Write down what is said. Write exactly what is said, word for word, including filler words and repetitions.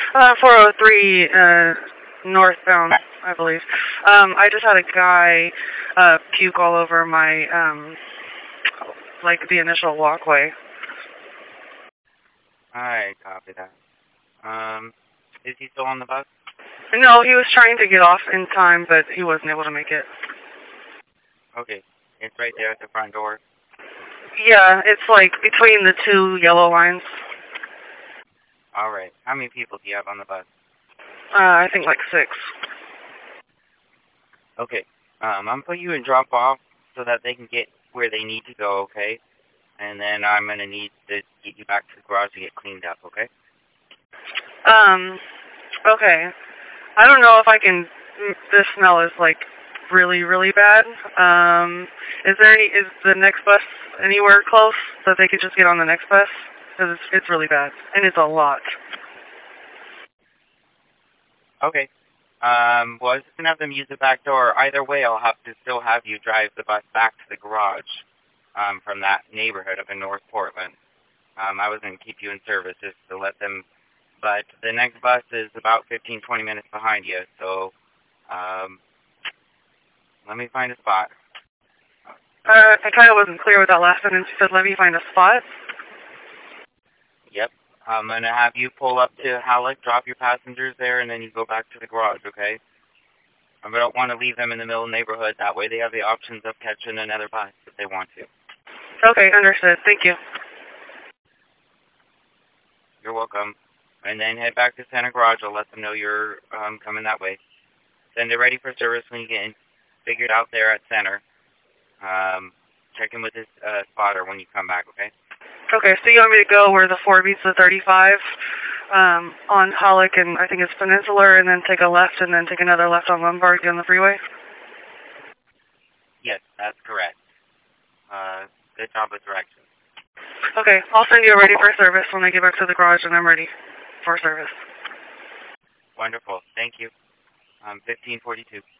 Uh, four oh three, uh, northbound, I believe. Um, I just had a guy, uh, puke all over my, um, like, the initial walkway. Alright, copy that. Um, is he still on the bus? No, he was trying to get off in time, but he wasn't able to make it. Okay, it's right there at the front door. Yeah, it's, like, between the two yellow lines. Alright, how many people do you have on the bus? Uh, I think, like, six. Okay, um, I'm putting you in drop-off so that they can get where they need to go, okay? And then I'm going to need to get you back to the garage to get cleaned up, okay? Um, okay. I don't know if I can, this smell is, like, really, really bad. Um, is there any, is the next bus anywhere close that they could just get on the next bus? Because it's, it's really bad, and it's a lot. Okay. Um, well, I was just going to have them use the back door. Either way, I'll have to still have you drive the bus back to the garage um, from that neighborhood up in North Portland. Um, I was going to keep you in service just to let them, but the next bus is about fifteen, twenty minutes behind you, so um, let me find a spot. Uh, I kind of wasn't clear with that last sentence. You said, let me find a spot? Yep. I'm going to have you pull up to Halleck, drop your passengers there, and then you go back to the garage, okay? I don't want to leave them in the middle of the neighborhood. That way they have the options of catching another bus if they want to. Okay, understood. Thank you. You're welcome. And then head back to Center Garage. I'll let them know you're um, coming that way. Send it ready for service when you get in. Figured out there at Center. Um, check in with this uh, spotter when you come back, okay? Okay, so you want me to go where the four beats the thirty-five um, on Hollick and I think it's Peninsular, and then take a left and then take another left on Lombard on the freeway? Yes, that's correct. Uh, good job with directions. Okay, I'll send you a ready for service when I get back to the garage and I'm ready for service. Wonderful. Thank you. Um, fifteen forty-two.